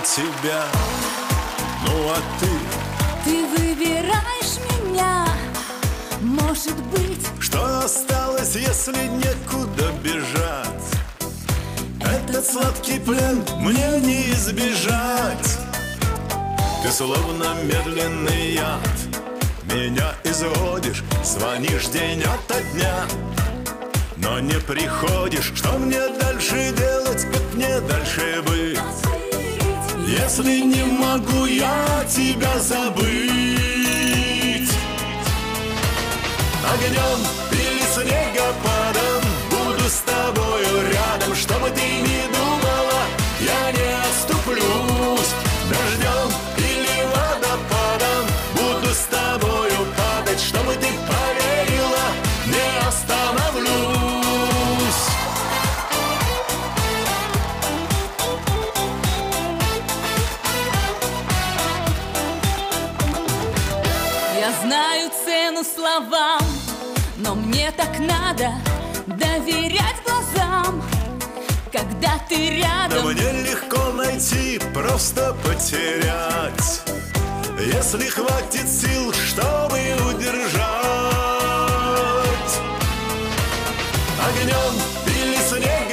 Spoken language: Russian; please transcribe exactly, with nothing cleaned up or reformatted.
тебя. Ну а ты? Ты выбираешь меня, может быть. Что осталось, если некуда бежать? Этот сладкий плен мне не избежать. Ты словно медленный яд, меня изводишь, звонишь день ото дня, но не приходишь. Что мне дальше делать, как мне дальше быть, если не могу я тебя забыть? Огнем или снегопадом буду с тобою рядом. Что бы ты ни думала, я не отступлюсь. Дождем или водопадом буду с тобою падать. Чтобы ты поверила, не остановлюсь. Я знаю цену словам, но мне так надо доверять глазам, когда ты рядом. Но мне легко найти, просто потерять, если хватит сил, чтобы удержать. Огнем или снегом